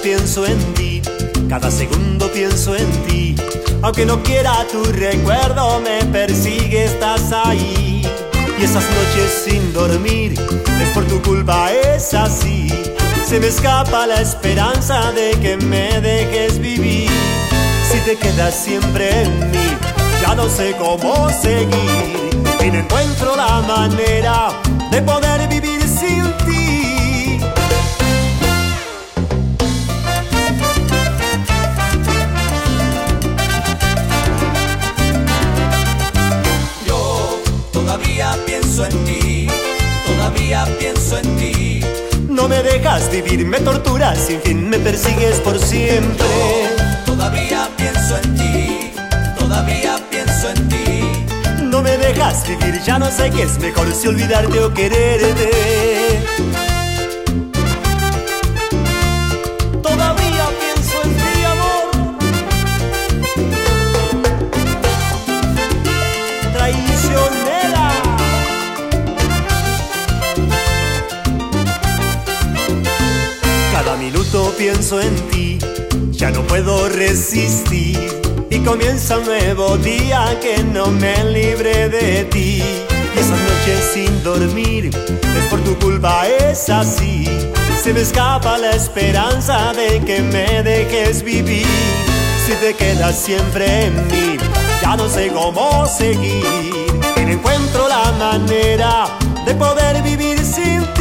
pienso en ti, cada segundo pienso en ti. Aunque no quiera tu recuerdo me persigue, estás ahí. Y esas noches sin dormir, es por tu culpa, es así. Se me escapa la esperanza de que me dejes vivir. Si te quedas siempre en mí, ya no sé cómo seguir. Y no encuentro la manera de poder vivir sin ti. Yo todavía pienso en ti, todavía pienso en ti. No me dejas vivir, me torturas sin fin, me persigues por siempre. Yo todavía pienso en ti, todavía pienso en ti. No me dejas vivir, ya no sé qué es mejor, si olvidarte o quererte. Todavía pienso en ti, amor. Traicionera. Cada minuto pienso en ti, ya no puedo resistir. Y comienza un nuevo día que no me libre de ti. Y esas noches sin dormir, es por tu culpa, es así. Se me escapa la esperanza de que me dejes vivir. Si te quedas siempre en mí, ya no sé cómo seguir. Y no encuentro la manera de poder vivir sin ti.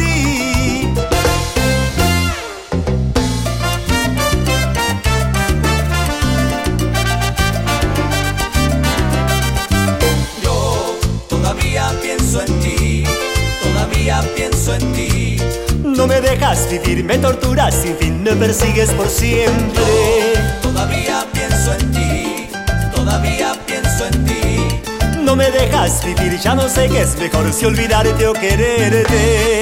Pienso en ti, todavía pienso en ti. No me dejas vivir, me torturas sin fin, me persigues por siempre. Yo todavía pienso en ti, todavía pienso en ti. No me dejas vivir, ya no sé qué es mejor, si olvidarte o quererte.